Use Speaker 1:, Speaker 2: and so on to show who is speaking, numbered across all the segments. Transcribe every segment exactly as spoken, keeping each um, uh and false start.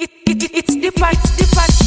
Speaker 1: It, it, it, it's the part, the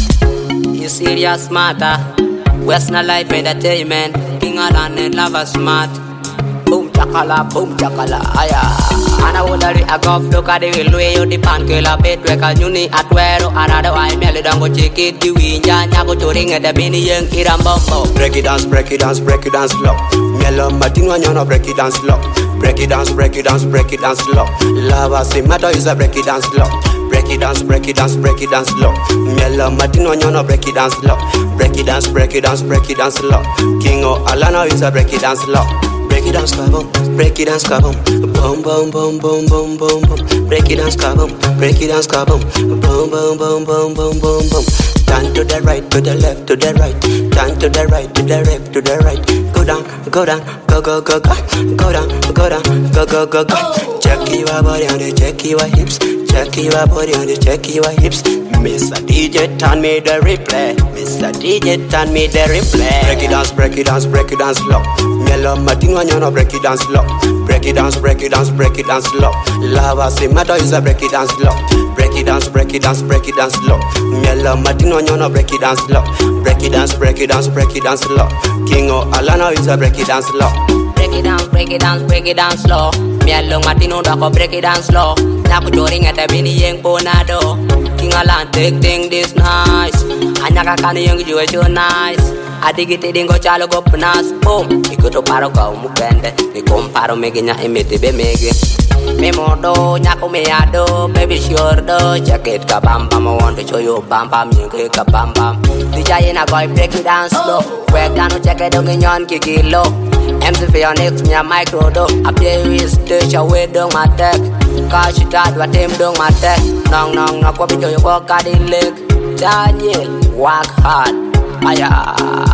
Speaker 1: part.
Speaker 2: You serious matter? Western Life Entertainment, King Alan and Lava Smart. Boom chakala, boom chakala, aya. Ana wodari agof do kade wilwe yo di pankela betwe kanyuni atwero another I mele dango chiki di winja nyago choringa da bini yang irambombo.
Speaker 3: Break it dance, break it dance, break it dance slow. Melo matinwa nyono break it dance slow. Break it dance, break it dance, break it dance slow. Lava si matter is a break it dance slow. Break it dance, break it dance, break it dance slow. Melo matinwa nyono break it dance slow. Break it dance, break it dance, break it dance slow. Kingo Alana is a break it dance slow. Break it dance, kaboom, break it dance, kaboom, boom, boom, boom, boom, boom, boom, boom. Break it dance, kaboom, break it dance, kaboom, boom, boom, boom, boom, boom, boom, boom. Turn to the right, to the left, to the right. Turn to the right, to the left, to the right. Go down, go down, go go go go. Go down, go down, go go go go. Check your body on the check your hips. Check your body on the check your hips. Mister D J, turn me the replay. Mister D J, turn me the replay. Break it dance, break it dance, break it dance slow. Melo matinwa nyono break it dance slow. Break it dance, break it dance, break it dance slow. Lava si matter is a break it dance slow. Break it dance, break it dance, break it dance slow. Melo matinwa nyono break it dance slow. Break it dance, break it dance, break it dance slow. Kingo Alana is a break it dance slow.
Speaker 2: Break it dance, break it dance, break it dance slow. Melo matino dako break it dance slow. Naku choringa da bini yang ponado. King Alan take thing this nice. Anyaka kani yang juwe so nice. Adigiti dingo chalo go panas. Boom, ikuto paro ka umukende. Nikom paro mege nya emete be mege. Me modo nyako me ado. Baby sure do. Jacket ka bam bam. I want to show you bam bam. Nyeke ka bam bam. D J na boy break it down slow. Work down no check it dong nyon kiki low. M C for your next me a micro do. I play with the show with dong my tech. Cause you tried what him dong my tech. Nong nong nong kwa bicho yo kwa kadi leg. Daniel, work hard. Aya.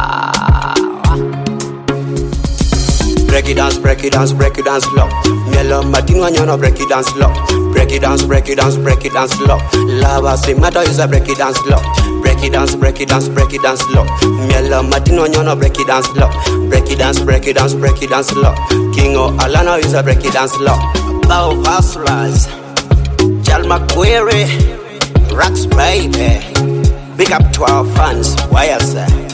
Speaker 3: Break it dance, break it dance, break it dance slow. Melo matinwa nyono break it dance slow. Break it dance, break it dance, break it dance slow. Lava si matter is a break it dance slow. Break it dance, break it dance, break it dance slow. Melo matinwa nyono break it dance slow. Break it dance, break it dance, break it dance slow. Kingo Alana is a break it dance slow.
Speaker 4: Bow Hustlers, Jalma Query, Rocks baby. Big up to our fans, why I say